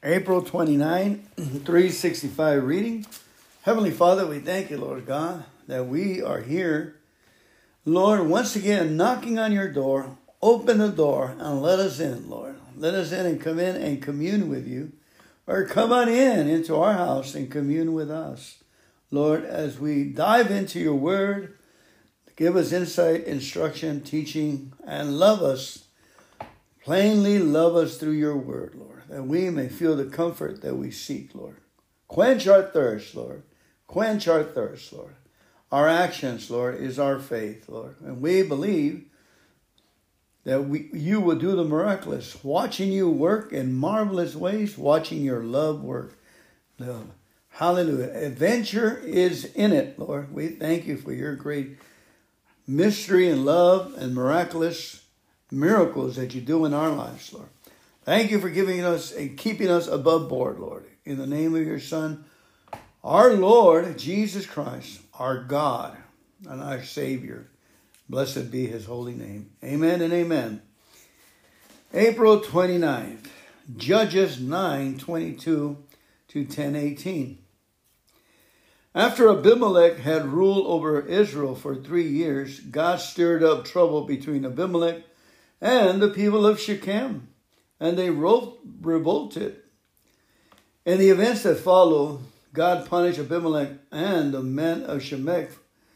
April 29, 365 reading. Heavenly Father, we thank you, Lord God, that we are here. Lord, once again, knocking on your door. Open the door and let us in, Lord. Let us in and come in and commune with you. Or come on in into our house and commune with us. Lord, as we dive into your word, give us insight, instruction, teaching, and love us. Plainly love us through your word, Lord, that we may feel the comfort that we seek, Lord. Quench our thirst, Lord. Quench our thirst, Lord. Our actions, Lord, is our faith, Lord. And we believe that you will do the miraculous, watching you work in marvelous ways, watching your love work. Hallelujah. Adventure is in it, Lord. We thank you for your great mystery and love and miraculous miracles that you do in our lives, Lord. Thank you for giving us and keeping us above board, Lord. In the name of your Son, our Lord, Jesus Christ, our God and our Savior. Blessed be his holy name. Amen and amen. April 29th, Judges 9:22 to 10:18. After Abimelech had ruled over Israel for 3 years, God stirred up trouble between Abimelech and the people of Shechem, and they revolted. In the events that followed, God punished Abimelech and the men of Shechem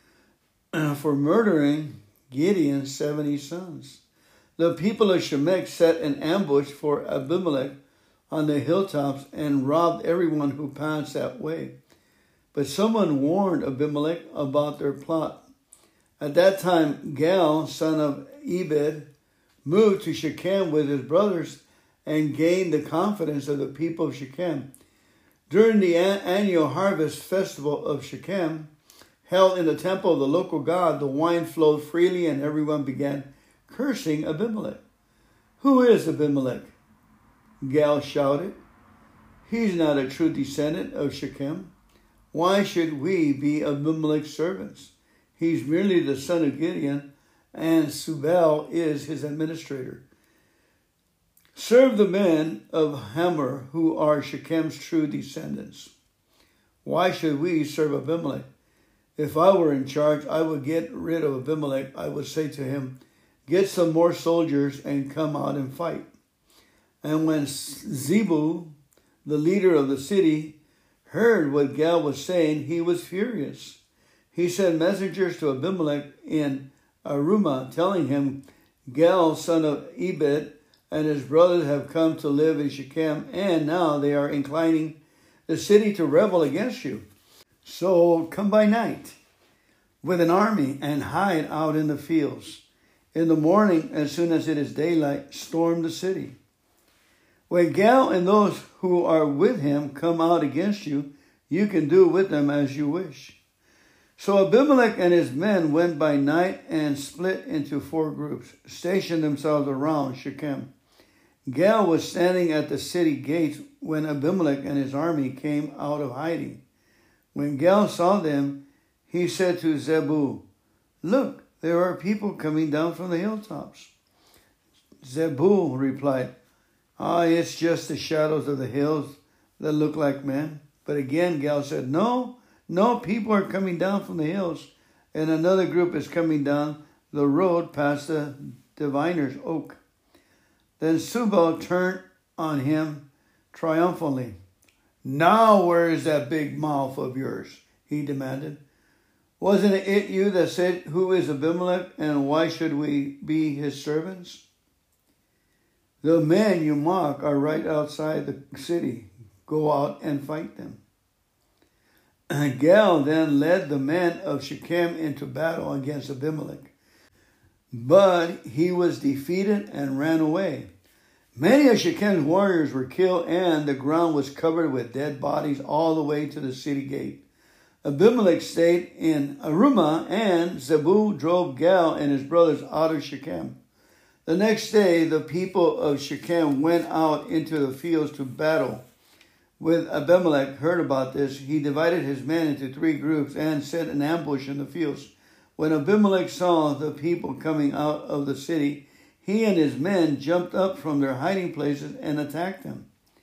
for murdering Gideon's 70 sons. The people of Shechem set an ambush for Abimelech on the hilltops and robbed everyone who passed that way. But someone warned Abimelech about their plot. At that time, Gaal, son of Ebed, moved to Shechem with his brothers and gained the confidence of the people of Shechem. During the annual harvest festival of Shechem, held in the temple of the local god, the wine flowed freely and everyone began cursing Abimelech. Who is Abimelech? Gaal shouted. He's not a true descendant of Shechem. Why should we be Abimelech's servants? He's merely the son of Gideon, and Subal is his administrator. Serve the men of Hamor, who are Shechem's true descendants. Why should we serve Abimelech? If I were in charge, I would get rid of Abimelech. I would say to him, get some more soldiers and come out and fight. And when Zebul, the leader of the city, heard what Gaal was saying, he was furious. He sent messengers to Abimelech in Arumah, telling him, Gaal, son of Ebed, and his brothers have come to live in Shechem, and now they are inclining the city to rebel against you. So come by night with an army and hide out in the fields. In the morning, as soon as it is daylight, storm the city. When Gaal and those who are with him come out against you, you can do with them as you wish. So Abimelech and his men went by night and split into 4 groups, stationed themselves around Shechem. Gaal was standing at the city gates when Abimelech and his army came out of hiding. When Gaal saw them, he said to Zebul, look, there are people coming down from the hilltops. Zebul replied, it's just the shadows of the hills that look like men. But again, Gaal said, no, people are coming down from the hills, and another group is coming down the road past the diviner's oak. Then Subal turned on him triumphantly. Now where is that big mouth of yours? He demanded. Wasn't it you that said, who is Abimelech and why should we be his servants? The men you mock are right outside the city. Go out and fight them. Gaal then led the men of Shechem into battle against Abimelech. But he was defeated and ran away. Many of Shechem's warriors were killed, and the ground was covered with dead bodies all the way to the city gate. Abimelech stayed in Arumah, and Zebul drove Gaal and his brothers out of Shechem. The next day, the people of Shechem went out into the fields to battle. When Abimelech heard about this, he divided his men into 3 groups and set an ambush in the fields. When Abimelech saw the people coming out of the city, he and his men jumped up from their hiding places and attacked them.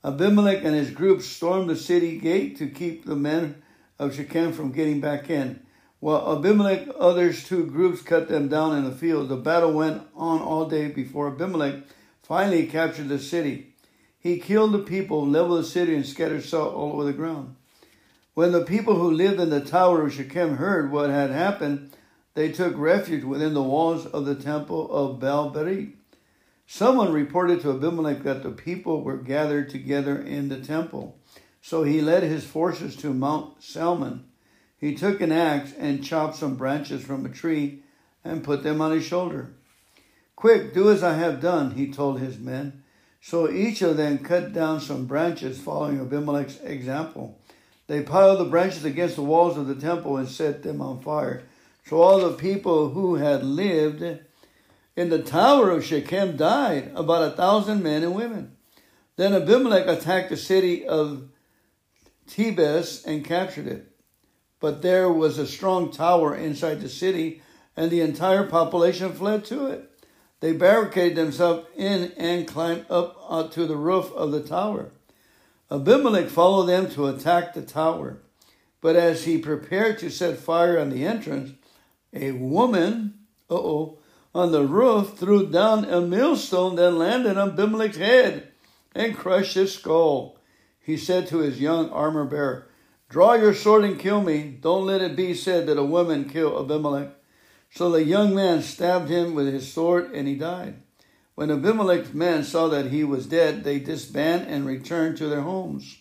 Abimelech and his group stormed the city gate to keep the men of Shechem from getting back in. While Abimelech, others two groups cut them down in the field. The battle went on all day before Abimelech finally captured the city. He killed the people, leveled the city, and scattered salt all over the ground. When the people who lived in the tower of Shechem heard what had happened, they took refuge within the walls of the temple of Baal-berith. Someone reported to Abimelech that the people were gathered together in the temple. So he led his forces to Mount Salmon. He took an axe and chopped some branches from a tree and put them on his shoulder. "Quick, do as I have done," he told his men. So each of them cut down some branches, following Abimelech's example. They piled the branches against the walls of the temple and set them on fire. So all the people who had lived in the tower of Shechem died, about 1,000 men and women. Then Abimelech attacked the city of Thebes and captured it. But there was a strong tower inside the city, and the entire population fled to it. They barricaded themselves in and climbed up to the roof of the tower. Abimelech followed them to attack the tower. But as he prepared to set fire on the entrance, a woman, on the roof threw down a millstone that landed on Abimelech's head and crushed his skull. He said to his young armor bearer, "Draw your sword and kill me. Don't let it be said that a woman killed Abimelech." So the young man stabbed him with his sword, and he died. When Abimelech's men saw that he was dead, they disbanded and returned to their homes.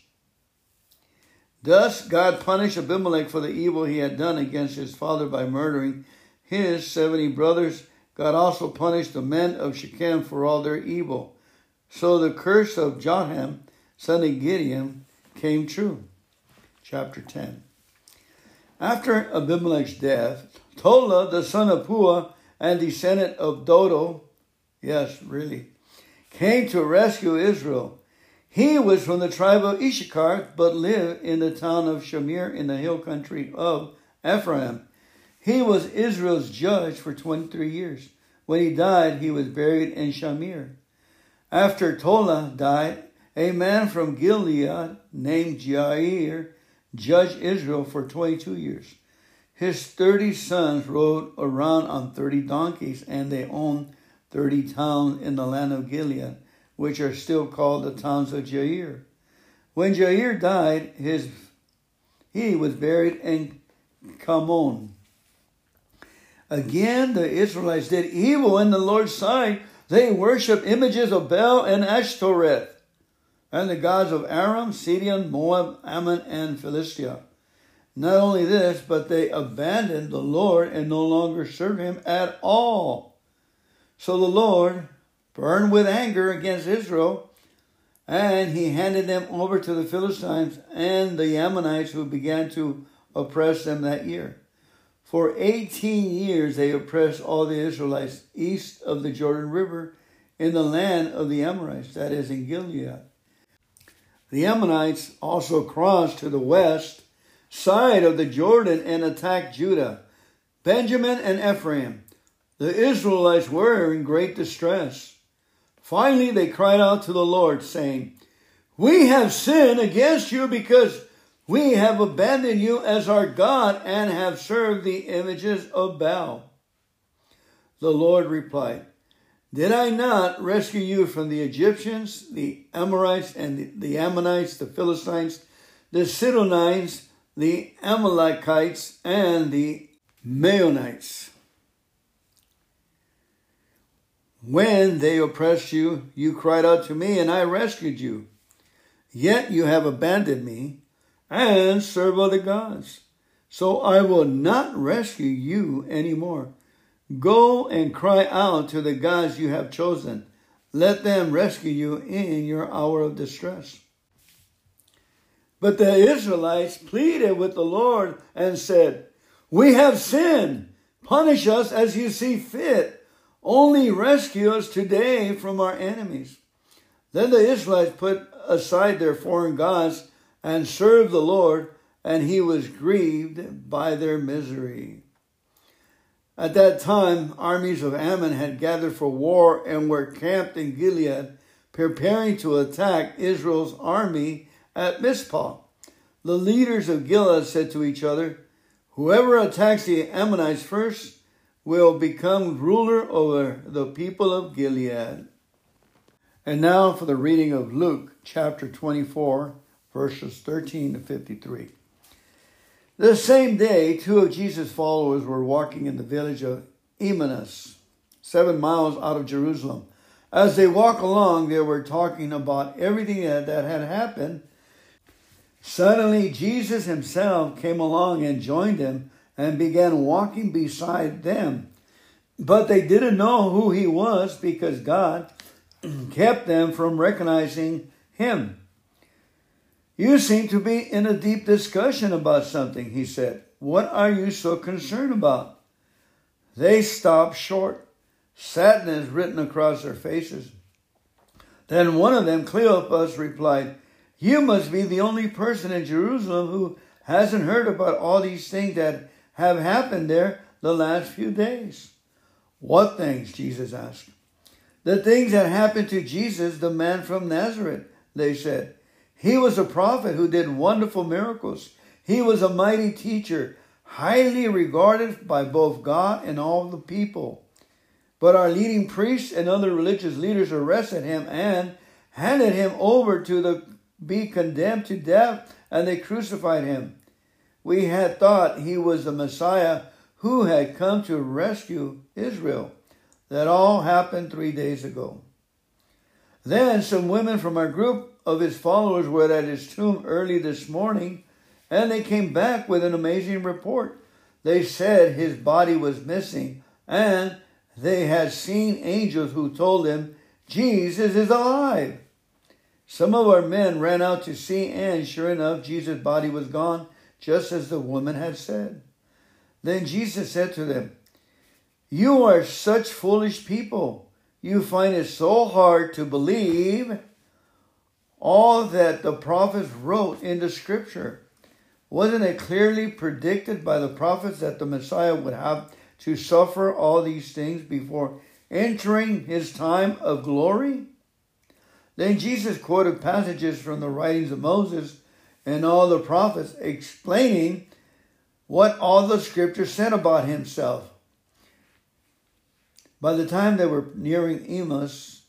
Thus God punished Abimelech for the evil he had done against his father by murdering his 70 brothers. God also punished the men of Shechem for all their evil. So the curse of Jotham, son of Gideon, came true. Chapter 10. After Abimelech's death, Tola, the son of Puah and descendant of Dodo, came to rescue Israel. He was from the tribe of Issachar, but lived in the town of Shamir in the hill country of Ephraim. He was Israel's judge for 23 years. When he died, he was buried in Shamir. After Tola died, a man from Gilead named Jair judged Israel for 22 years. His 30 sons rode around on 30 donkeys, and they owned 30 towns in the land of Gilead, which are still called the towns of Jair. When Jair died, he was buried in Kamon. Again, the Israelites did evil in the Lord's sight. They worshipped images of Baal and Ashtoreth, and the gods of Aram, Sidon, Moab, Ammon, and Philistia. Not only this, but they abandoned the Lord and no longer served him at all. So the Lord burned with anger against Israel, and he handed them over to the Philistines and the Ammonites, who began to oppress them that year. For 18 years they oppressed all the Israelites east of the Jordan River in the land of the Amorites, that is in Gilead. The Ammonites also crossed to the west side of the Jordan and attacked Judah, Benjamin, and Ephraim. The Israelites were in great distress. Finally, they cried out to the Lord, saying, "We have sinned against you because we have abandoned you as our God and have served the images of Baal." The Lord replied, "Did I not rescue you from the Egyptians, the Amorites, and the Ammonites, the Philistines, the Sidonites, the Amalekites, and the Maonites? When they oppressed you, you cried out to me, and I rescued you. Yet you have abandoned me and serve other gods. So I will not rescue you anymore. Go and cry out to the gods you have chosen. Let them rescue you in your hour of distress." But the Israelites pleaded with the Lord and said, "We have sinned. Punish us as you see fit. Only rescue us today from our enemies." Then the Israelites put aside their foreign gods and served the Lord, and he was grieved by their misery. At that time, armies of Ammon had gathered for war and were camped in Gilead. preparing to attack Israel's army at Mizpah. The leaders of Gilead said to each other, "Whoever attacks the Ammonites first will become ruler over the people of Gilead." And now for the reading of Luke chapter 24, verses 13 to 53. The same day, 2 of Jesus' followers were walking in the village of Emmaus, 7 miles out of Jerusalem. As they walked along, they were talking about everything that had happened. Suddenly, Jesus himself came along and joined them and began walking beside them. But they didn't know who he was because God kept them from recognizing him. "You seem to be in a deep discussion about something," he said. "What are you so concerned about?" They stopped short, sadness written across their faces. Then one of them, Cleopas, replied, "You must be the only person in Jerusalem who hasn't heard about all these things that have happened there the last few days." "What things?" Jesus asked. "The things that happened to Jesus, the man from Nazareth," they said. "He was a prophet who did wonderful miracles. He was a mighty teacher, highly regarded by both God and all the people. But our leading priests and other religious leaders arrested him and handed him over to be condemned to death, and they crucified him. We had thought he was the Messiah who had come to rescue Israel. That all happened 3 days ago." Then some women from our group of his followers were at his tomb early this morning, and they came back with an amazing report. They said his body was missing, and they had seen angels who told them Jesus is alive. Some of our men ran out to see, and sure enough, Jesus' body was gone, just as the woman had said. Then Jesus said to them, "You are such foolish people. You find it so hard to believe all that the prophets wrote in the scripture. Wasn't it clearly predicted by the prophets that the Messiah would have to suffer all these things before entering his time of glory?" Then Jesus quoted passages from the writings of Moses and all the prophets, explaining what all the scripture said about himself. By the time they were nearing Emmaus,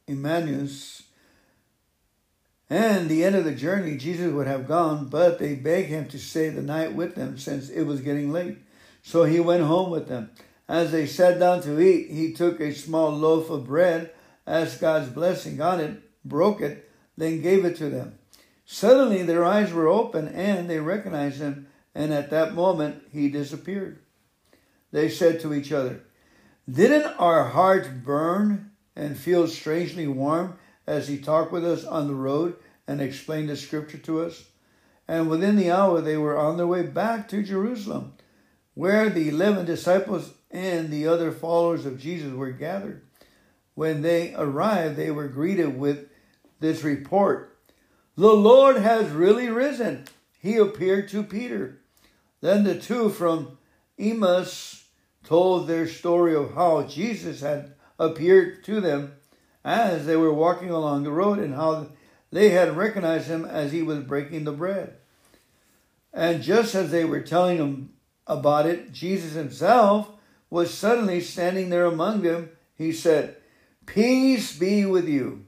and the end of the journey, Jesus would have gone, but they begged him to stay the night with them since it was getting late. So he went home with them. As they sat down to eat, he took a small loaf of bread, asked God's blessing on it, broke it, then gave it to them. Suddenly their eyes were open and they recognized him, and at that moment he disappeared. They said to each other, "Didn't our hearts burn and feel strangely warm as he talked with us on the road and explained the scripture to us?" And within the hour they were on their way back to Jerusalem, where the 11 disciples and the other followers of Jesus were gathered. When they arrived, they were greeted with this report: "The Lord has really risen. He appeared to Peter." Then the two from Emmaus told their story of how Jesus had appeared to them as they were walking along the road and how they had recognized him as he was breaking the bread. And just as they were telling them about it, Jesus himself was suddenly standing there among them. He said, "Peace be with you."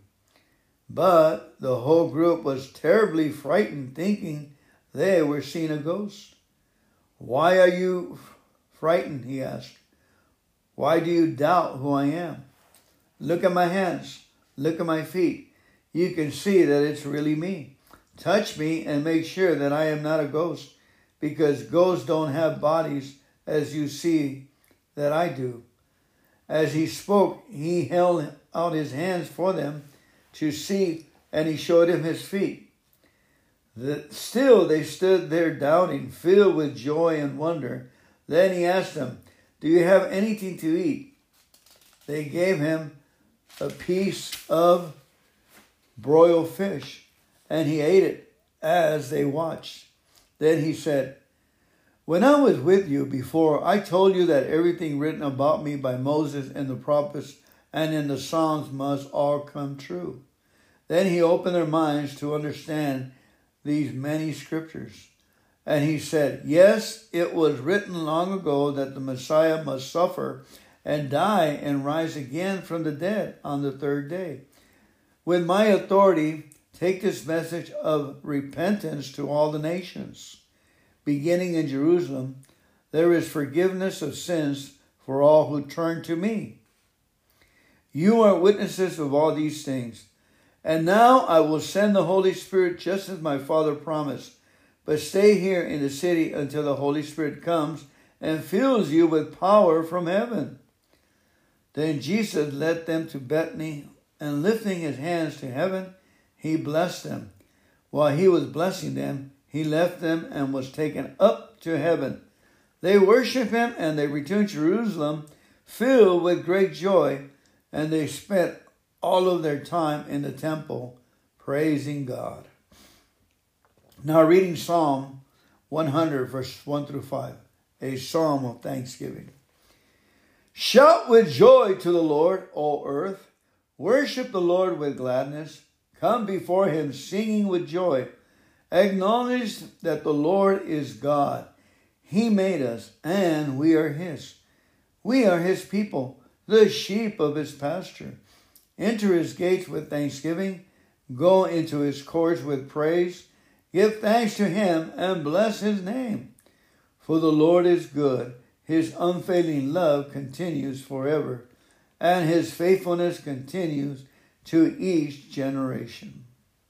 But the whole group was terribly frightened, thinking they were seeing a ghost. "Why are you frightened?" he asked. "Why do you doubt who I am? Look at my hands. Look at my feet. You can see that it's really me. Touch me and make sure that I am not a ghost, because ghosts don't have bodies as you see that I do." As he spoke, he held out his hands for them to see, and he showed him his feet. Still they stood there doubting, filled with joy and wonder. Then he asked them, "Do you have anything to eat?" They gave him a piece of broiled fish, and he ate it as they watched. Then he said, "When I was with you before, I told you that everything written about me by Moses and the prophets and in the Psalms must all come true." Then he opened their minds to understand these many scriptures. And he said, yes, it was written long ago that the Messiah must suffer and die and rise again from the dead on the third day. With my authority, take this message of repentance to all the nations. Beginning in Jerusalem, there is forgiveness of sins for all who turn to me. You are witnesses of all these things. And now I will send the Holy Spirit just as my Father promised. But stay here in the city until the Holy Spirit comes and fills you with power from heaven. Then Jesus led them to Bethany, and lifting his hands to heaven, he blessed them. While he was blessing them, he left them and was taken up to heaven. They worshiped him, and they returned to Jerusalem, filled with great joy, and they spent all of their time in the temple, praising God. Now reading Psalm 100, verses 1 through 5, a psalm of thanksgiving. Shout with joy to the Lord, O earth. Worship the Lord with gladness. Come before him singing with joy. Acknowledge that the Lord is God. He made us, and we are his. We are his people, the sheep of his pasture. Enter his gates with thanksgiving. Go into his courts with praise. Give thanks to him and bless his name. For the Lord is good. His unfailing love continues forever, and his faithfulness continues to each generation.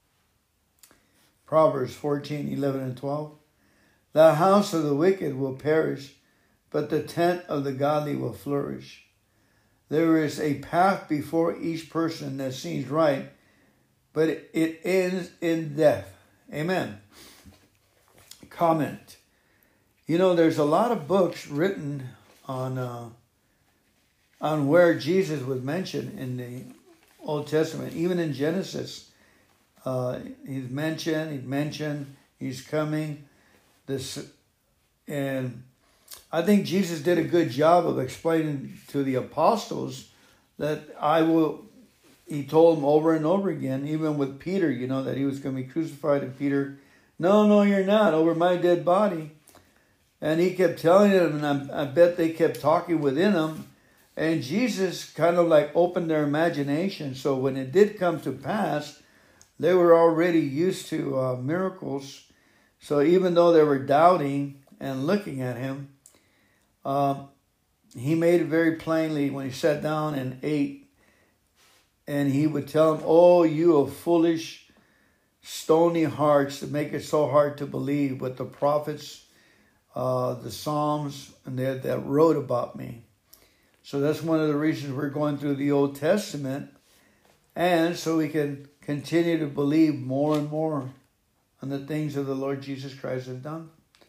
Proverbs 14:11 and 12. The house of the wicked will perish, but the tent of the godly will flourish. There is a path before each person that seems right, but it ends in death. Amen. Comment. You know, there's a lot of books written on where Jesus was mentioned in the Old Testament. Even in Genesis, he's mentioned, he's coming. And I think Jesus did a good job of explaining to the apostles that he told them over and over again, even with Peter, you know, that he was going to be crucified. And Peter, no, you're not, over my dead body. And he kept telling them, and I bet they kept talking within them. And Jesus kind of like opened their imagination. So when it did come to pass, they were already used to miracles. So even though they were doubting and looking at him, he made it very plainly when he sat down and ate. And he would tell them, oh, you of foolish, stony hearts that make it so hard to believe what the prophets, the Psalms, and that wrote about me. So that's one of the reasons we're going through the Old Testament. And so we can continue to believe more and more on the things that the Lord Jesus Christ has done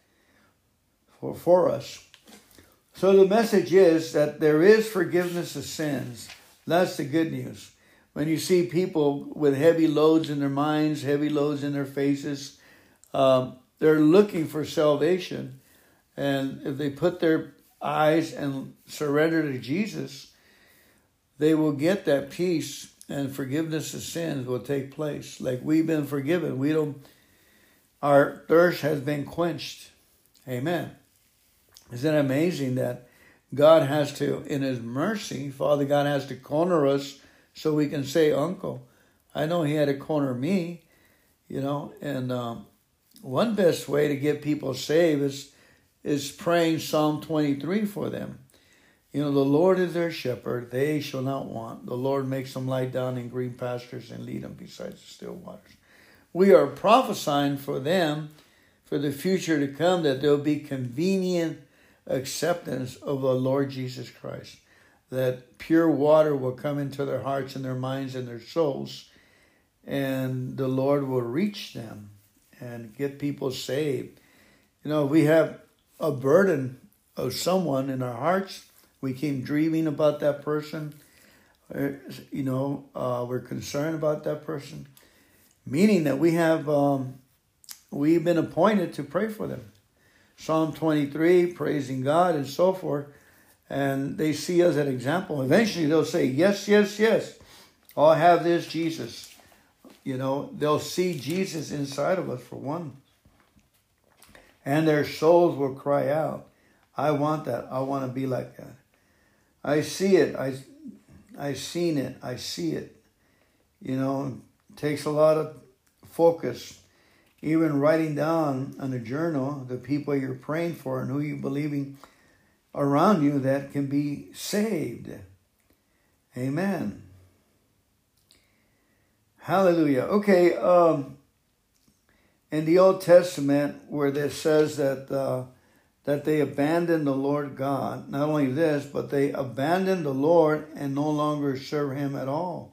for us. So the message is that there is forgiveness of sins. That's the good news. When you see people with heavy loads in their minds, heavy loads in their faces, they're looking for salvation. And if they put their eyes and surrender to Jesus, they will get that peace, and forgiveness of sins will take place. Like we've been forgiven. Our thirst has been quenched. Amen. Isn't it amazing that God has to, in his mercy, Father God has to corner us so we can say, Uncle. I know he had to corner me, you know. And one best way to get people saved is praying Psalm 23 for them. You know, the Lord is their shepherd, they shall not want. The Lord makes them lie down in green pastures and lead them beside the still waters. We are prophesying for them, for the future to come, that there will be convenient acceptance of the Lord Jesus Christ. That pure water will come into their hearts and their minds and their souls. And the Lord will reach them and get people saved. You know, we have a burden of someone in our hearts. We keep dreaming about that person. You know, we're concerned about that person. Meaning that we've been appointed to pray for them. Psalm 23, praising God and so forth. And they see us as an example. Eventually they'll say, yes, yes, yes. I'll have this Jesus. they'll see Jesus inside of us for one. And their souls will cry out, I want that. I want to be like that. I see it. I've seen it. I see it. It takes a lot of focus. Even writing down on a journal the people you're praying for and who you're believing around you that can be saved. Amen. Hallelujah. Okay, in the Old Testament, where it says that they abandoned the Lord God, not only this, but they abandoned the Lord and no longer serve Him at all.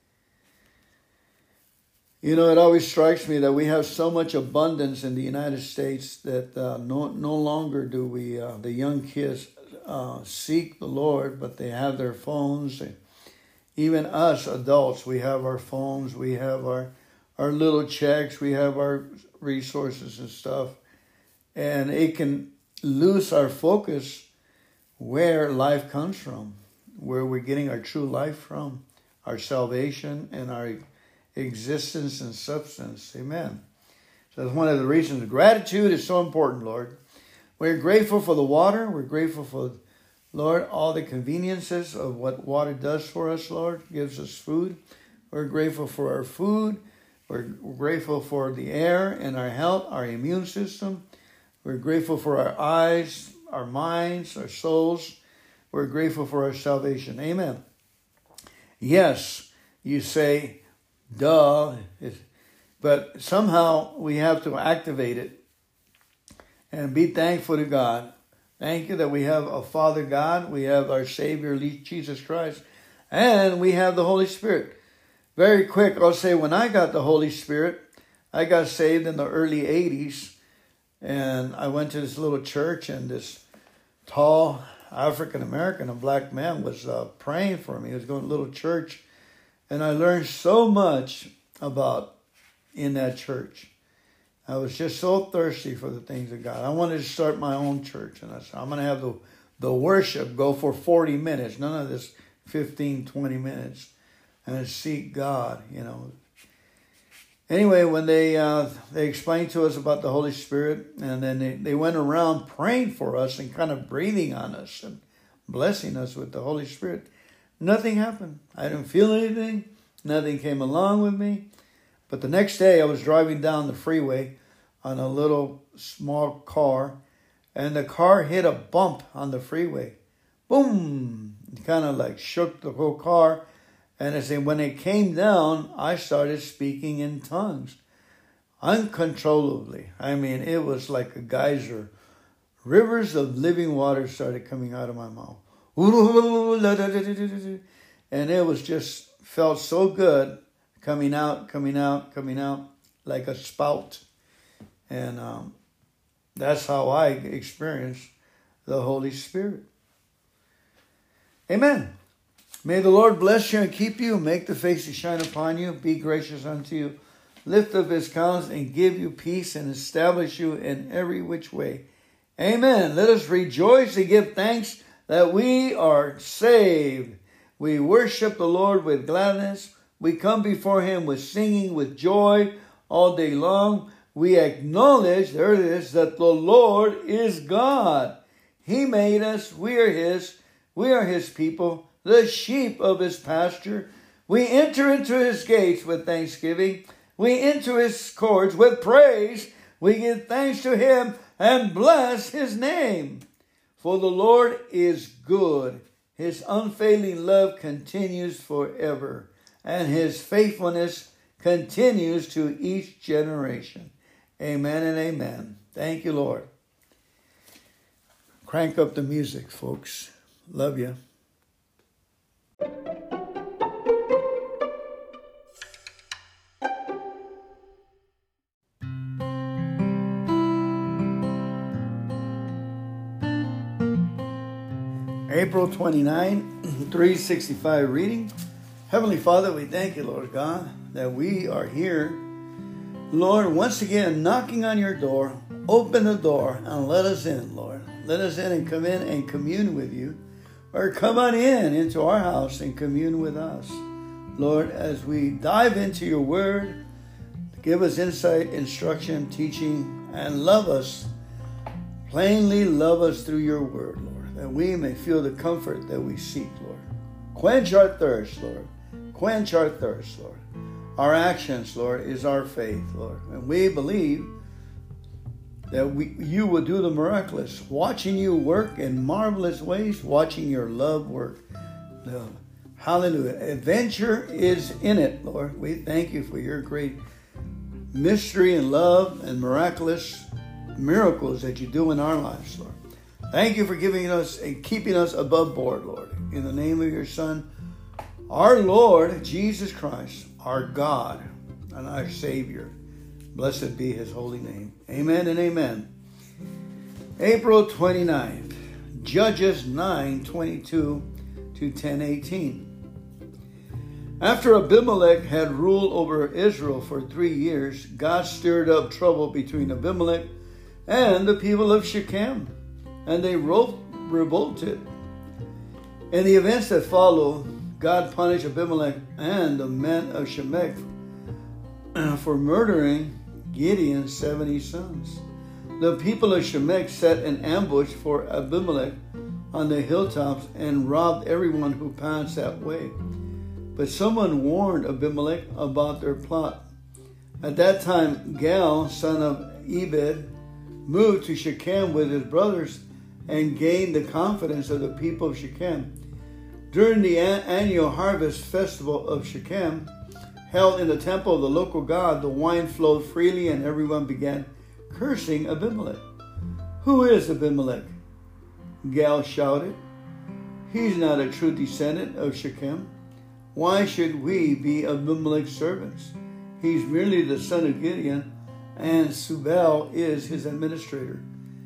It always strikes me that we have so much abundance in the United States that no longer do we, the young kids, seek the Lord, but they have their phones. Even us adults, we have our phones, we have our little checks, we have our resources and stuff. And it can lose our focus where life comes from, where we're getting our true life from, our salvation and our existence and substance. Amen. So that's one of the reasons gratitude is so important, Lord. We're grateful for the water. We're grateful for, Lord, all the conveniences of what water does for us, Lord. Gives us food. We're grateful for our food. We're grateful for the air and our health, our immune system. We're grateful for our eyes, our minds, our souls. We're grateful for our salvation. Amen. Yes, you say, duh, but somehow we have to activate it and be thankful to God. Thank you that we have a Father God, we have our Savior, Jesus Christ, and we have the Holy Spirit. Very quick, I'll say when I got the Holy Spirit, I got saved in the early 80s, and I went to this little church, and this tall African-American, a black man, was praying for me. He was going to a little church. And I learned so much in that church. I was just so thirsty for the things of God. I wanted to start my own church. And I said, I'm going to have the worship go for 40 minutes. None of this 15, 20 minutes. And seek God, Anyway, when they explained to us about the Holy Spirit, and then they went around praying for us and kind of breathing on us and blessing us with the Holy Spirit. Nothing happened. I didn't feel anything. Nothing came along with me. But the next day I was driving down the freeway on a little small car, and the car hit a bump on the freeway. Boom! It kind of like shook the whole car. And when it came down, I started speaking in tongues uncontrollably. I mean, it was like a geyser. Rivers of living water started coming out of my mouth. And it was just felt so good, coming out like a spout. And that's how I experienced the Holy Spirit. Amen. May the Lord bless you and keep you, make the face to shine upon you, be gracious unto you, lift up His countenance and give you peace and establish you in every which way. Amen. Let us rejoice and give thanks that we are saved. We worship the Lord with gladness. We come before Him with singing, with joy all day long. We acknowledge, there it is, that the Lord is God. He made us. We are His. We are His people, the sheep of His pasture. We enter into His gates with thanksgiving. We enter His courts with praise. We give thanks to Him and bless His name. For the Lord is good. His unfailing love continues forever, and His faithfulness continues to each generation. Amen and amen. Thank you, Lord. Crank up the music, folks. Love you. April 29, 365 reading. Heavenly Father, we thank you, Lord God, that we are here. Lord, once again, knocking on your door. Open the door and let us in, Lord. Let us in and come in and commune with you. Or come on in into our house and commune with us. Lord, as we dive into your word, give us insight, instruction, teaching, and love us. Plainly love us through your word, Lord, that we may feel the comfort that we seek, Lord. Quench our thirst, Lord. Quench our thirst, Lord. Our actions, Lord, is our faith, Lord. And we believe that you will do the miraculous, watching you work in marvelous ways, watching your love work. Hallelujah. Adventure is in it, Lord. We thank you for your great mystery and love and miraculous miracles that you do in our lives, Lord. Thank you for giving us and keeping us above board, Lord. In the name of your Son, our Lord, Jesus Christ, our God and our Savior. Blessed be his holy name. Amen and amen. April 29th, Judges 9:22 to 10:18. After Abimelech had ruled over Israel for 3 years, God stirred up trouble between Abimelech and the people of Shechem, and they revolted. In the events that followed, God punished Abimelech and the men of Shechem for murdering Gideon's 70 sons. The people of Shechem set an ambush for Abimelech on the hilltops and robbed everyone who passed that way. But someone warned Abimelech about their plot. At that time, Gal, son of Ebed, moved to Shechem with his brothers and gained the confidence of the people of Shechem. During the annual harvest festival of Shechem, held in the temple of the local god, the wine flowed freely and everyone began cursing Abimelech. "Who is Abimelech?" Gal shouted. "He's not a true descendant of Shechem. Why should we be Abimelech's servants? He's merely the son of Gideon, and Subal is his administrator.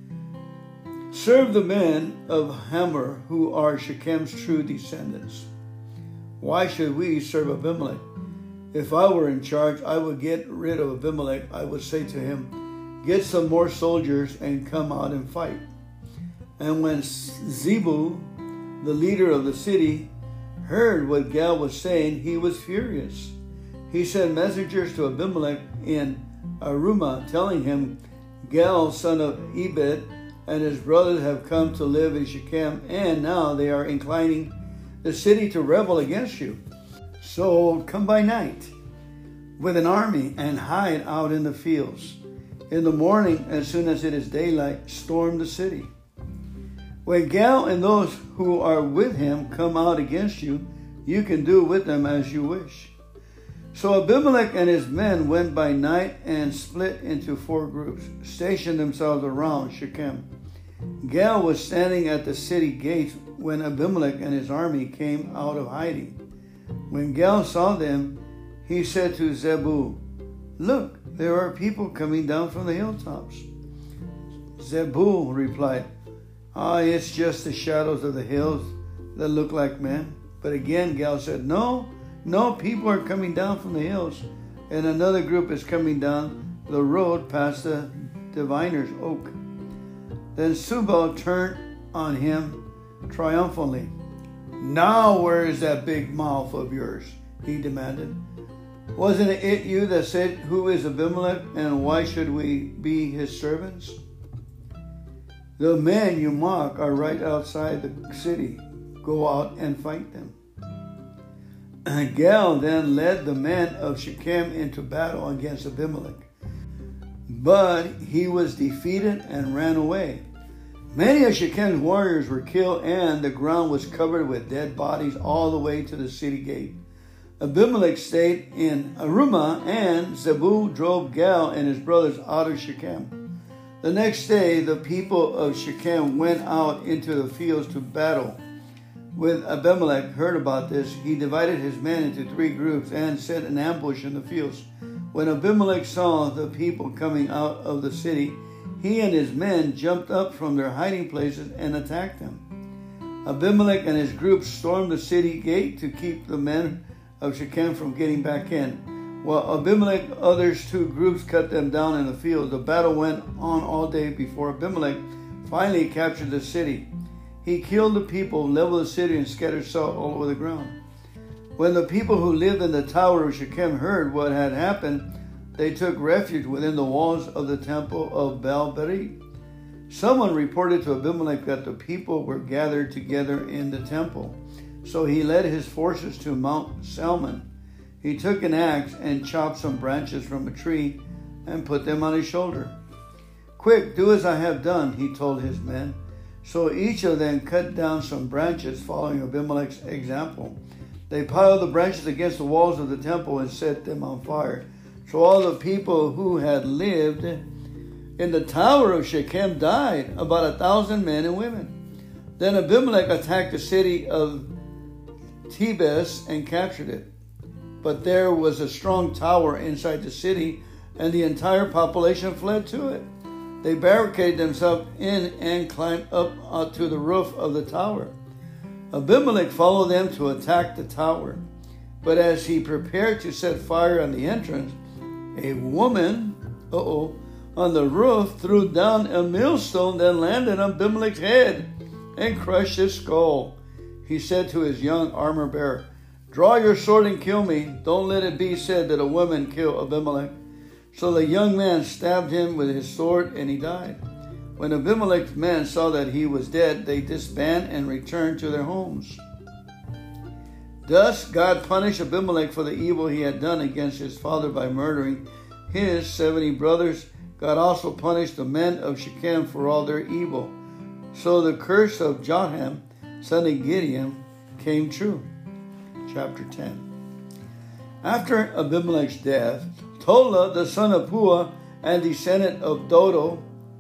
Serve the men of Hamor, who are Shechem's true descendants. Why should we serve Abimelech? If I were in charge, I would get rid of Abimelech. I would say to him, 'Get some more soldiers and come out and fight.'" And when Zebul, the leader of the city, heard what Gal was saying, he was furious. He sent messengers to Abimelech in Arumah, telling him, "Gal, son of Ebed, and his brothers have come to live in Shechem, and now they are inclining the city to rebel against you. So come by night with an army and hide out in the fields. In the morning, as soon as it is daylight, storm the city. When Gal and those who are with him come out against you, you can do with them as you wish." So Abimelech and his men went by night and split into 4 groups, stationed themselves around Shechem. Gal was standing at the city gates when Abimelech and his army came out of hiding. When Gal saw them, he said to Zebul, "Look, there are people coming down from the hilltops." Zebul replied, "It's just the shadows of the hills that look like men." But again Gal said, No, people are coming down from the hills, and another group is coming down the road past the diviner's oak. Then Subal turned on him triumphantly. "Now where is that big mouth of yours?" he demanded. "Wasn't it you that said, 'Who is Abimelech, and why should we be his servants?' The men you mock are right outside the city. Go out and fight them." Gal then led the men of Shechem into battle against Abimelech. But he was defeated and ran away. Many of Shechem's warriors were killed, and the ground was covered with dead bodies all the way to the city gate. Abimelech stayed in Arumah, and Zebul drove Gal and his brothers out of Shechem. The next day, the people of Shechem went out into the fields to battle. When Abimelech heard about this, he divided his men into 3 groups and set an ambush in the fields. When Abimelech saw the people coming out of the city, he and his men jumped up from their hiding places and attacked them. Abimelech and his group stormed the city gate to keep the men of Shechem from getting back in, while Abimelech and others 2 groups cut them down in the field. The battle went on all day before Abimelech finally captured the city. He killed the people, leveled the city, and scattered salt all over the ground. When the people who lived in the tower of Shechem heard what had happened, they took refuge within the walls of the temple of Baal-berith. Someone reported to Abimelech that the people were gathered together in the temple. So he led his forces to Mount Salmon. He took an axe and chopped some branches from a tree and put them on his shoulder. "Quick, do as I have done," he told his men. So each of them cut down some branches, following Abimelech's example. They piled the branches against the walls of the temple and set them on fire. So all the people who had lived in the tower of Shechem died, about 1,000 men and women. Then Abimelech attacked the city of Thebes and captured it. But there was a strong tower inside the city, and the entire population fled to it. They barricaded themselves in and climbed up to the roof of the tower. Abimelech followed them to attack the tower. But as he prepared to set fire on the entrance, a woman on the roof threw down a millstone that landed on Abimelech's head and crushed his skull. He said to his young armor-bearer, "Draw your sword and kill me. Don't let it be said that a woman killed Abimelech." So the young man stabbed him with his sword, and he died. When Abimelech's men saw that he was dead, they disbanded and returned to their homes. Thus God punished Abimelech for the evil he had done against his father by murdering his 70 brothers. God also punished the men of Shechem for all their evil. So the curse of Jotham, son of Gideon, came true. Chapter 10. After Abimelech's death, Tola, the son of Puah and descendant of Dodo,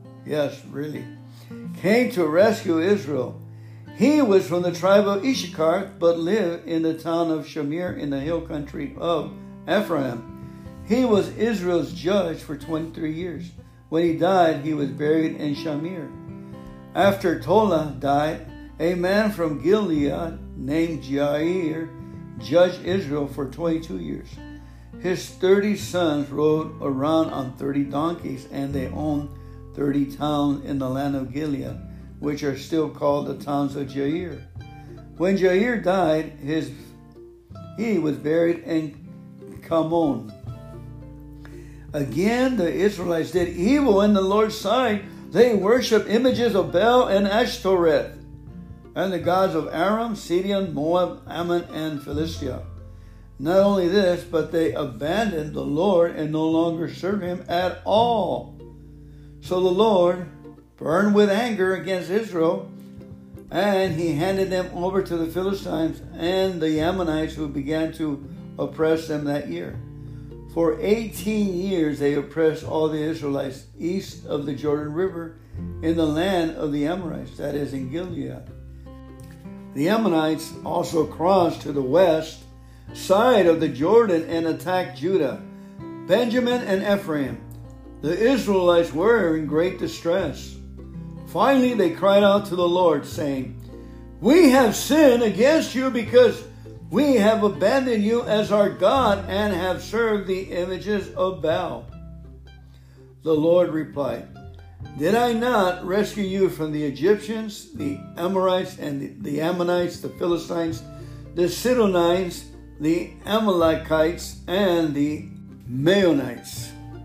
came to rescue Israel. He was from the tribe of Issachar, but lived in the town of Shamir in the hill country of Ephraim. He was Israel's judge for 23 years. When he died, he was buried in Shamir. After Tola died, a man from Gilead named Jair judged Israel for 22 years. His 30 sons rode around on 30 donkeys, and they owned 30 towns in the land of Gilead, which are still called the towns of Jair. When Jair died, he was buried in Kamon. Again, the Israelites did evil in the Lord's sight. They worshipped images of Baal and Ashtoreth, and the gods of Aram, Sidon, Moab, Ammon, and Philistia. Not only this, but they abandoned the Lord and no longer served him at all. So the Lord burned with anger against Israel, and he handed them over to the Philistines and the Ammonites, who began to oppress them that year. For 18 years they oppressed all the Israelites east of the Jordan River in the land of the Amorites, that is, in Gilead. The Ammonites also crossed to the west side of the Jordan and attacked Judah, Benjamin, and Ephraim. The Israelites were in great distress. Finally, they cried out to the Lord, saying, "We have sinned against you because we have abandoned you as our God and have served the images of Baal." The Lord replied, "Did I not rescue you from the Egyptians, the Amorites, and the Ammonites, the Philistines, the Sidonites, the Amalekites, and the Maonites?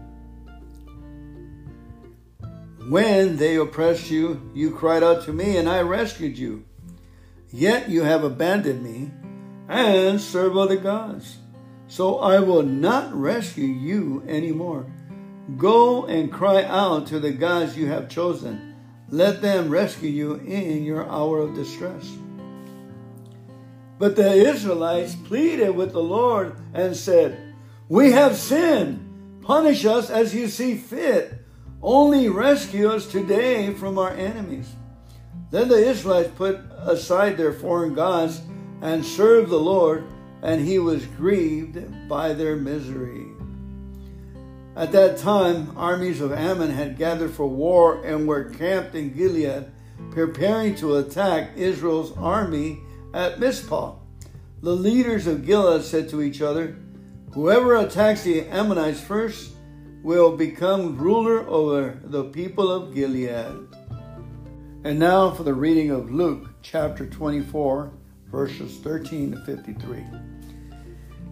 When they oppressed you, you cried out to me, and I rescued you. Yet you have abandoned me and serve other gods. So I will not rescue you anymore. Go and cry out to the gods you have chosen. Let them rescue you in your hour of distress." But the Israelites pleaded with the Lord and said, "We have sinned. Punish us as you see fit. Only rescue us today from our enemies." Then the Israelites put aside their foreign gods and served the Lord, and he was grieved by their misery. At that time, armies of Ammon had gathered for war and were camped in Gilead, preparing to attack Israel's army at Mizpah. The leaders of Gilead said to each other, "Whoever attacks the Ammonites first will become ruler over the people of Gilead." And now for the reading of Luke chapter 24, verses 13 to 53.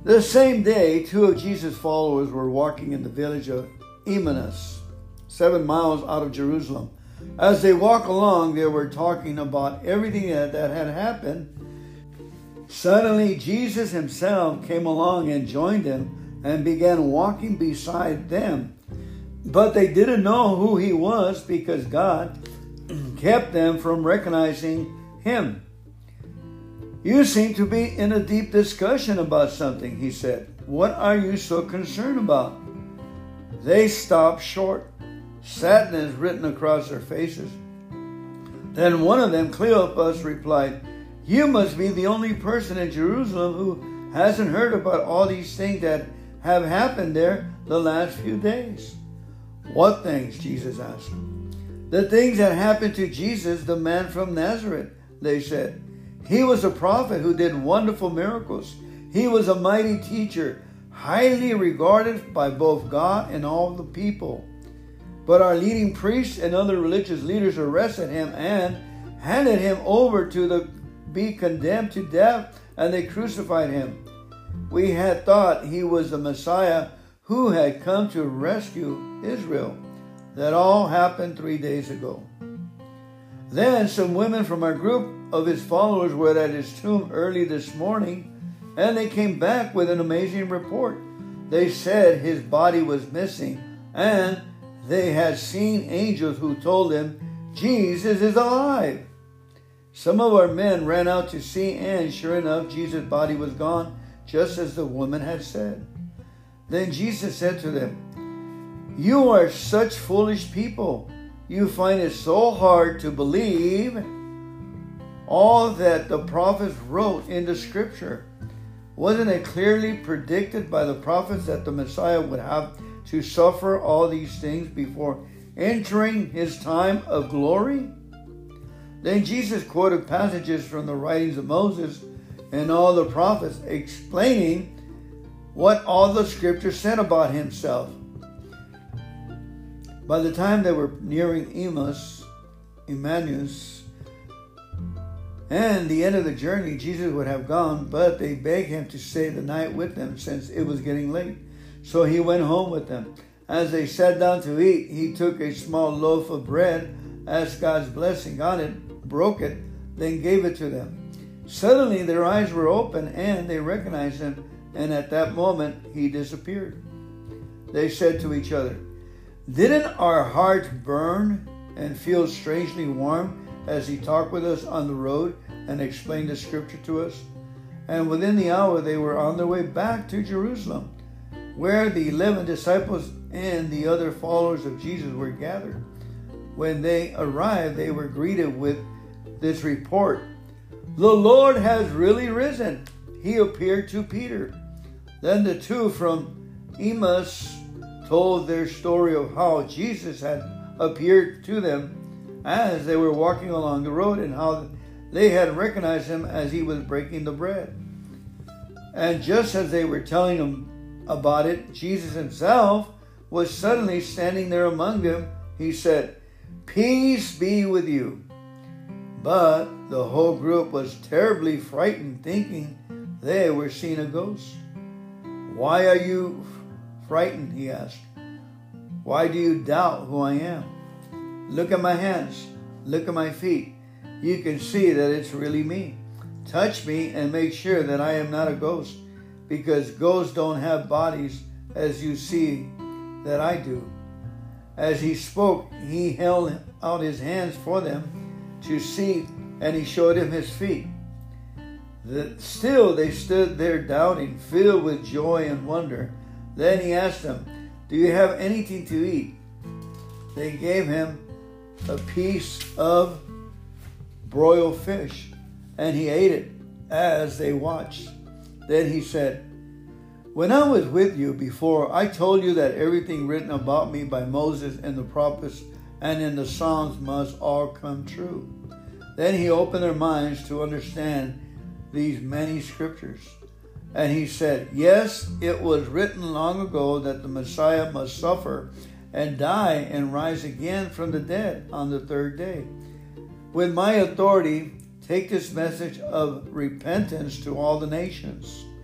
The same day, 2 of Jesus' followers were walking in the village of Emmaus, 7 miles out of Jerusalem. As they walked along, they were talking about everything that had happened. Suddenly, Jesus himself came along and joined them and began walking beside them. But they didn't know who he was because God kept them from recognizing him. You seem to be in a deep discussion about something, he said. What are you so concerned about? They stopped short, sadness written across their faces. Then one of them, Cleopas, replied, You must be the only person in Jerusalem who hasn't heard about all these things that have happened there the last few days. What things? Jesus asked. The things that happened to Jesus, the man from Nazareth, they said. He was a prophet who did wonderful miracles. He was a mighty teacher, highly regarded by both God and all the people. But our leading priests and other religious leaders arrested him and handed him over to be condemned to death, and they crucified him. We had thought he was the Messiah who had come to rescue Israel. That all happened 3 days ago. Then some women from our group of his followers were at his tomb early this morning, and they came back with an amazing report. They said his body was missing, and they had seen angels who told them Jesus is alive. Some of our men ran out to see, and sure enough, Jesus' body was gone, just as the woman had said. Then Jesus said to them, You are such foolish people. You find it so hard to believe all that the prophets wrote in the scripture. Wasn't it clearly predicted by the prophets that the Messiah would have to suffer all these things before entering his time of glory? Then Jesus quoted passages from the writings of Moses and all the prophets, explaining what all the scriptures said about himself. By the time they were nearing Emmaus, and the end of the journey, Jesus would have gone, but they begged him to stay the night with them since it was getting late. So he went home with them. As they sat down to eat, he took a small loaf of bread, asked God's blessing on it, broke it, then gave it to them. Suddenly their eyes were open and they recognized him, and at that moment he disappeared. They said to each other, Didn't our hearts burn and feel strangely warm as he talked with us on the road and explained the scripture to us? And within the hour they were on their way back to Jerusalem, where the 11 disciples and the other followers of Jesus were gathered. When they arrived, they were greeted with this report, The Lord has really risen. He appeared to Peter. Then the two from Emmaus told their story of how Jesus had appeared to them as they were walking along the road, and how they had recognized him as he was breaking the bread. And just as they were telling them about it, Jesus himself was suddenly standing there among them. He said, Peace be with you. But the whole group was terribly frightened, thinking they were seeing a ghost. Why are you frightened? He asked. Why do you doubt who I am? Look at my hands. Look at my feet. You can see that it's really me. Touch me and make sure that I am not a ghost, because ghosts don't have bodies as you see that I do. As he spoke, he held out his hands for them to see, and he showed him his feet. Still they stood there doubting, filled with joy and wonder. Then he asked them, Do you have anything to eat? They gave him a piece of broiled fish, and he ate it as they watched. Then he said, When I was with you before, I told you that everything written about me by Moses and the prophets and in the Psalms must all come true. Then he opened their minds to understand these many scriptures. And he said, Yes, it was written long ago that the Messiah must suffer and die and rise again from the dead on the third day. With my authority, take this message of repentance to all the nations.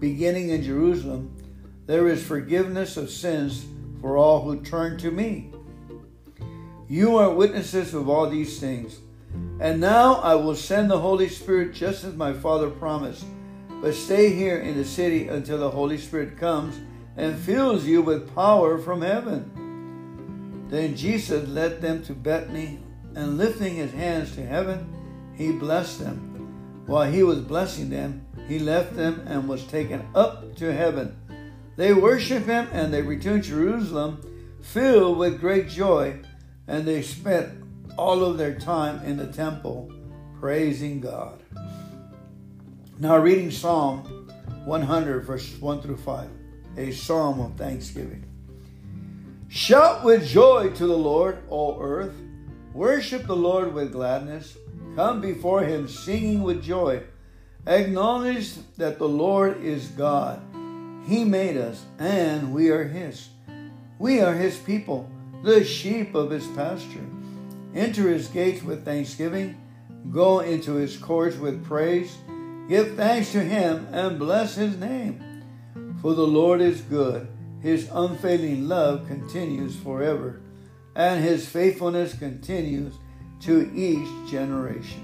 beginning in Jerusalem, there is forgiveness of sins for all who turn to me. You are witnesses of all these things. And now I will send the Holy Spirit just as my Father promised. But stay here in the city until the Holy Spirit comes and fills you with power from heaven. Then Jesus led them to Bethany, and lifting his hands to heaven, he blessed them. While he was blessing them, he left them and was taken up to heaven. They worshiped him, and they returned to Jerusalem, filled with great joy, and they spent all of their time in the temple, praising God. Now reading Psalm 100, verses 1 through 5, a psalm of thanksgiving. Shout with joy to the Lord, O earth. Worship the Lord with gladness. Come before him singing with joy. Acknowledge that the Lord is God. He made us, and we are his. We are his people, the sheep of his pasture. Enter his gates with thanksgiving. Go into his courts with praise. Give thanks to him and bless his name. For the Lord is good. His unfailing love continues forever, and his faithfulness continues to each generation.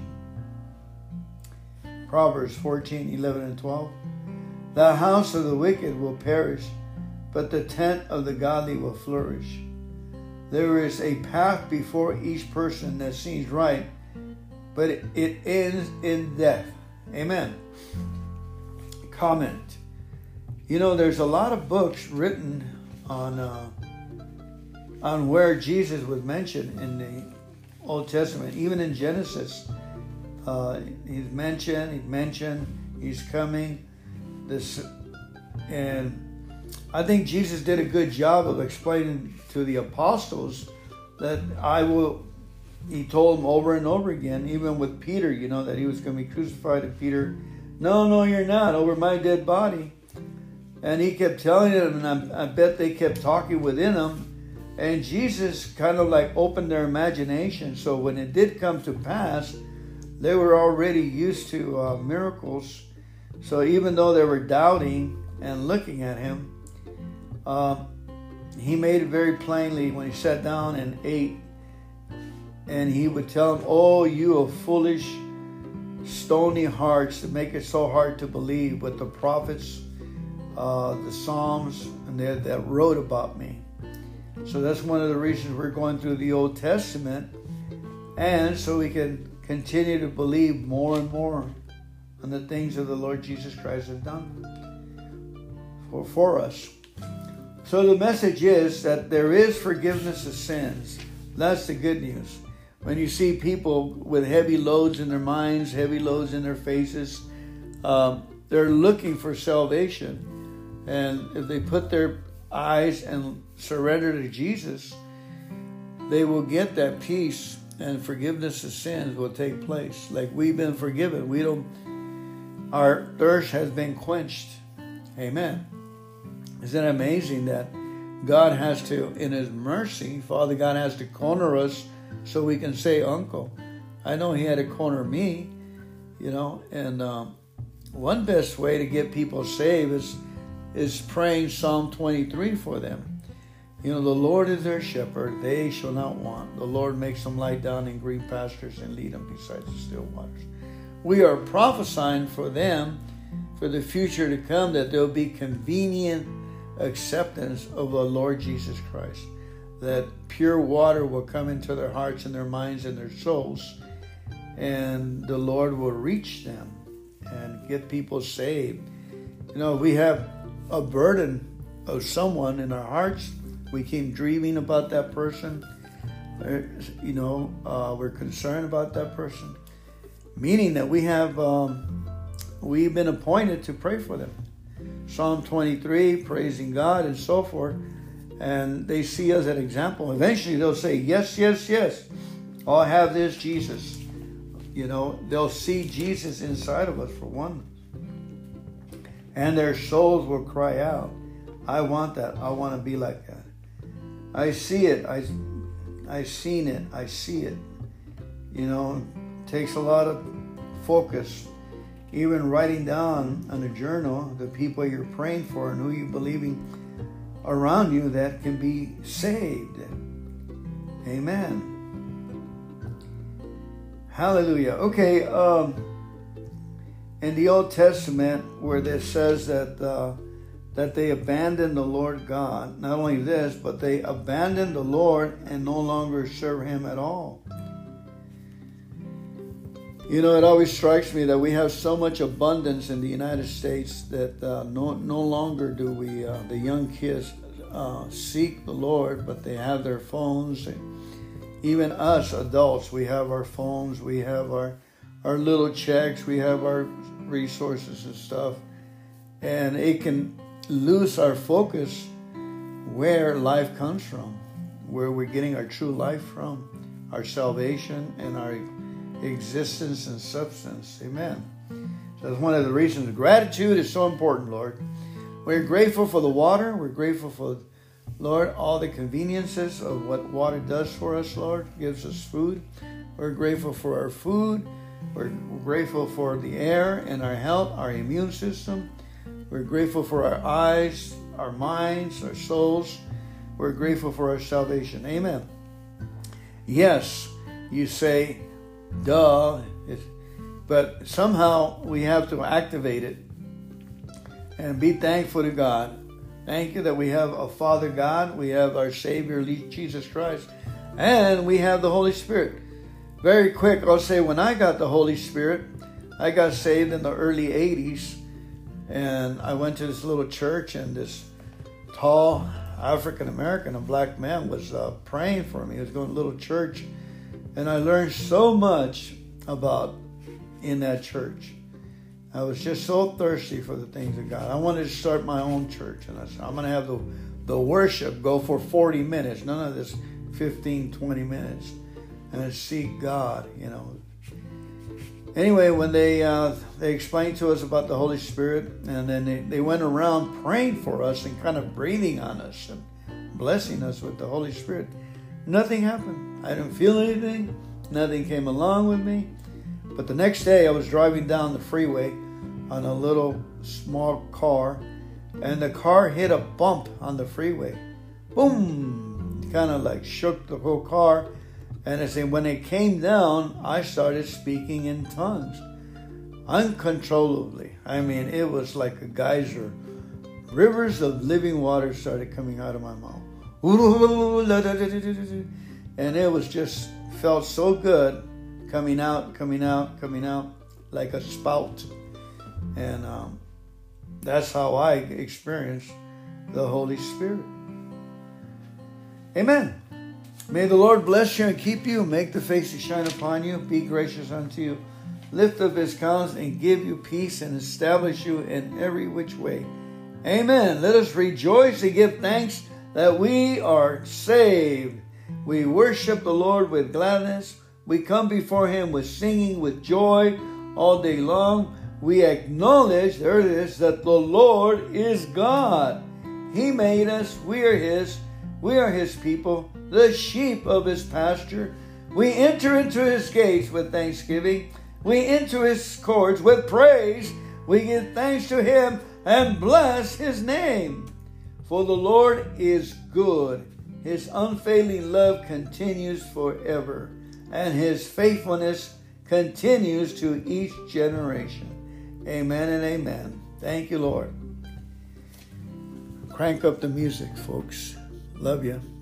Proverbs 14, 11 and 12. The house of the wicked will perish, but the tent of the godly will flourish. There is a path before each person that seems right, but it ends in death. Amen. Comment. You know, there's a lot of books written on where Jesus was mentioned in the Old Testament. Even in Genesis, he's mentioned, he's coming. And I think Jesus did a good job of explaining to the apostles that he told them over and over again, even with Peter, you know, that he was going to be crucified. And Peter, no, you're not, over my dead body. And he kept telling them, and I bet they kept talking within them. And Jesus kind of like opened their imagination. So when it did come to pass, they were already used to miracles. So even though they were doubting and looking at him, he made it very plainly when he sat down and ate. And he would tell them, oh, you of foolish, stony hearts, to make it so hard to believe. But the prophets, the Psalms, and that wrote about me. So that's one of the reasons we're going through the Old Testament. And so we can continue to believe more and more on the things that the Lord Jesus Christ has done for us. So the message is that there is forgiveness of sins. That's the good news. When you see people with heavy loads in their minds, heavy loads in their faces, they're looking for salvation. And if they put their eyes and surrender to Jesus, they will get that peace, and forgiveness of sins will take place. Like we've been forgiven. Our thirst has been quenched. Amen. Isn't it amazing that God has to, in his mercy, Father God has to corner us so we can say, Uncle. I know he had to corner me, you know, and one best way to get people saved is praying Psalm 23 for them. You know, the Lord is their shepherd, they shall not want. The Lord makes them lie down in green pastures and lead them beside the still waters. We are prophesying for them, for the future to come, that there will be convenient acceptance of the Lord Jesus Christ. That pure water will come into their hearts and their minds and their souls, and the Lord will reach them and get people saved. You know, we have a burden of someone in our hearts. We keep dreaming about that person. You know, we're concerned about that person, meaning that we've been appointed to pray for them. Psalm 23, praising God and so forth. And they see us as an example. Eventually they'll say, yes, yes, yes. I'll have this Jesus. You know, they'll see Jesus inside of us for one. And their souls will cry out, I want that. I want to be like that. I see it. I've seen it. I see it. You know, it takes a lot of focus even writing down on a journal the people you're praying for and who you're believing around you that can be saved. Amen. Hallelujah. Okay, in the Old Testament, where it says that they abandoned the Lord God, not only this, but they abandoned the Lord and no longer serve Him at all. You know, it always strikes me that we have so much abundance in the United States that no longer do we, the young kids, seek the Lord, but they have their phones. Even us adults, we have our phones, we have our little checks, we have our resources and stuff. And it can lose our focus where life comes from, where we're getting our true life from, our salvation and our existence and substance. Amen. So that's one of the reasons gratitude is so important, Lord. We're grateful for the water. We're grateful for, Lord, all the conveniences of what water does for us, Lord. Gives us food. We're grateful for our food. We're grateful for the air and our health, our immune system. We're grateful for our eyes, our minds, our souls. We're grateful for our salvation. Amen. Yes, you say, duh, but somehow we have to activate it and be thankful to God. Thank you that we have a Father God, we have our Savior, Jesus Christ, and we have the Holy Spirit. Very quick, I'll say when I got the Holy Spirit, I got saved in the early 80s, and I went to this little church, and this tall African-American, a black man, was praying for me. He was going to a little church, and I learned so much about in that church. I was just so thirsty for the things of God. I wanted to start my own church, and I said, I'm going to have the worship go for 40 minutes, none of this 15, 20 minutes, and seek God, you know. Anyway, when they explained to us about the Holy Spirit, and then they went around praying for us and kind of breathing on us and blessing us with the Holy Spirit, nothing happened. I didn't feel anything. Nothing came along with me. But the next day, I was driving down the freeway on a little small car, and the car hit a bump on the freeway. Boom! It kind of like shook the whole car. And I said, when it came down, I started speaking in tongues uncontrollably. I mean, it was like a geyser. Rivers of living water started coming out of my mouth. And it was just felt so good, coming out, like a spout. And that's how I experienced the Holy Spirit. Amen. May the Lord bless you and keep you, make the face to shine upon you, be gracious unto you, lift up His countenance and give you peace and establish you in every which way. Amen. Let us rejoice and give thanks that we are saved. We worship the Lord with gladness. We come before Him with singing, with joy all day long. We acknowledge, there it is, that the Lord is God. He made us. We are His. We are His people, the sheep of His pasture. We enter into His gates with thanksgiving. We enter His courts with praise. We give thanks to Him and bless His name. For the Lord is good. His unfailing love continues forever, and His faithfulness continues to each generation. Amen and amen. Thank you, Lord. Crank up the music, folks. Love you.